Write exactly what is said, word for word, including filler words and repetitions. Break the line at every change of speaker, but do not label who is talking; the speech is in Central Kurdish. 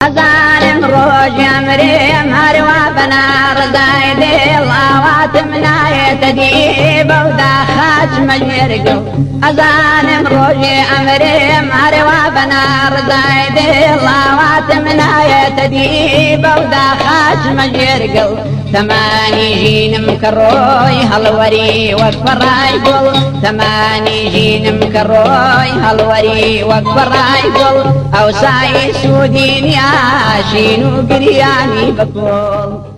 أزارم روج أمري مروا بنار زايدي الله واتمنا يتدي بودا خاج مجرقو أزارم روج أمري مروا بنار زايدي الله واتمنا يتدي بودا خاج مجرقو ثماني جين مكروي هالوري وكبر رايقل ثماني جين مكروي هالوري وكبر رايقل أو ساي سودين يا شينو قرياني بكل